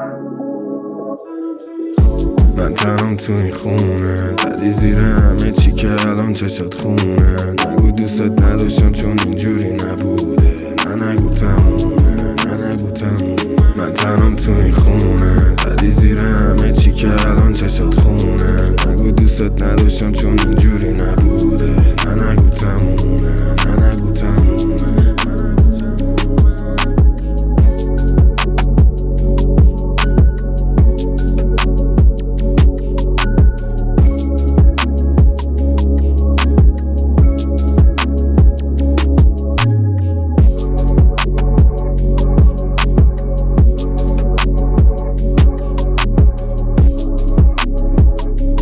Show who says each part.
Speaker 1: من تنم تو این خونه، زدی زیر همه چی که الان چشات خونه. نگو دوستت نداشتم چون اینجوری نبوده، نه نگو تمومه، نه نگو تمومه. من تنم تو این خونه، زدی زیر همه چی که الان چشات خونه. نگو دوستت نداشتم چون اینجوری نبوده.